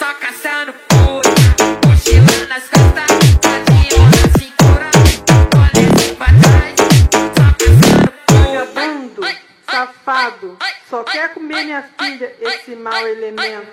só caçando puta, mochila nas costas, radinho na cintura, olha pra trás, só caçando puta. Vagabundo, safado, só quer comer minha filha, esse mau elemento.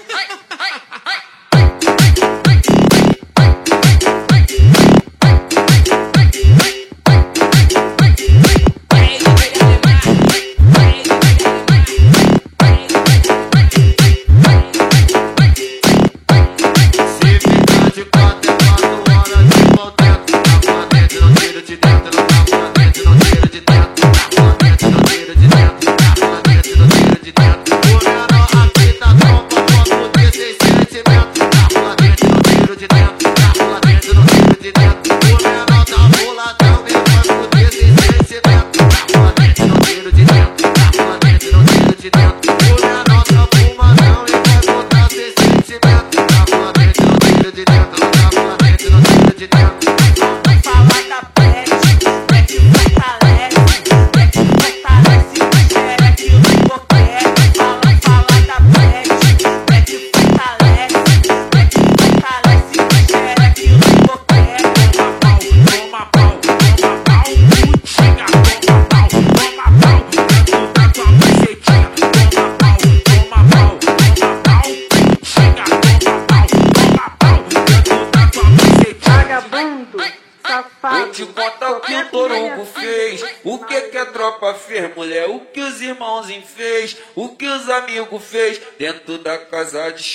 Vou te contar o que o Torugo fez, o que a tropa fez, mulher, o que os irmãozinhos fez, o que os amigos fez dentro da casa de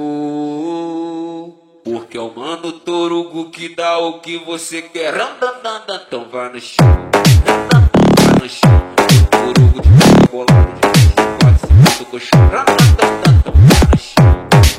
show. Porque é o mano Torugo que dá o que você quer. Então vai no show, vai no show. O Torugo de boca bolado de 24 do colchão. Vai no show.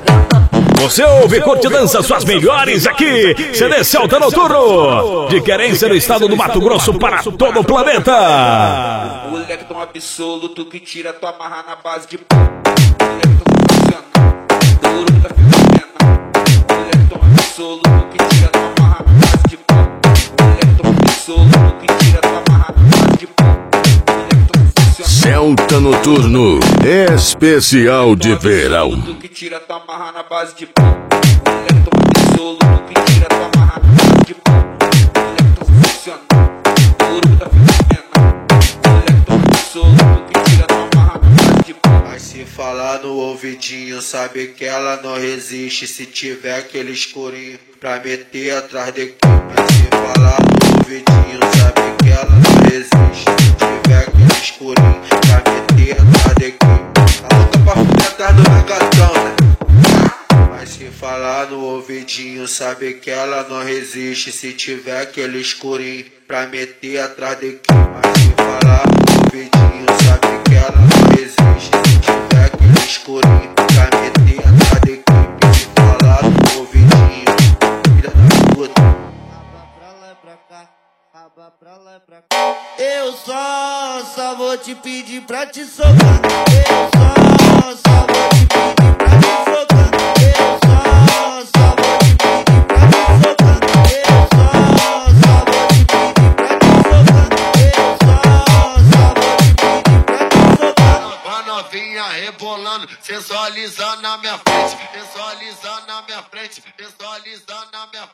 Você ouve, curte e dança suas melhores aqui. CD Celta Noturno, de Querência no estado do Mato Grosso para todo o planeta. O moleque tão absoluto que tira tua marra na base de pão. O moleque tão funcionando, Torugo tá fenomenal. O moleque tão absoluto que tira tua marra na base de pão. O moleque tão absoluto que tira tua marra na base de pão. O moleque tão funcionando. Celta Noturno, especial de verão. Que tira tua marra na base de pão. O moleque tão absoluto que tira tua marra na base de pão. O moleque tão funcionando, Torugo tá fenomenal. O moleque tão absoluto que tira tua marra na base de pão. Mas se falar no ouvidinho, sabe que ela não resiste. Se tiver aquele escurinho pra meter atrás de quem. Mas se falar no ouvidinho, sabe que ela não resiste. Se tiver aquele escurinho pra meter atrás de quem. A louca pra ficar atrás do regatão, né? Mas se falar no ouvidinho, sabe que ela não resiste. Se tiver aquele escurinho pra meter atrás de quem. Mas se falar no ouvidinho, sabe que ela não resiste. Se tiver aquele escurinho pra meter atrás de quem. Se falar no ouvidinho, filha da puta. Raba pra lá e pra cá, raba pra lá e pra cá. Eu só vou te pedir pra te socar. Eu só vou te pedir pra te socar. Eu só vou te pedir pra te socar. Eu só vou te pedir pra te socar. Eu só vou te pedir pra te socar. A novinha rebolando, sensualizando na minha frente, sensualizando na minha frente, sensualizando na minha frente.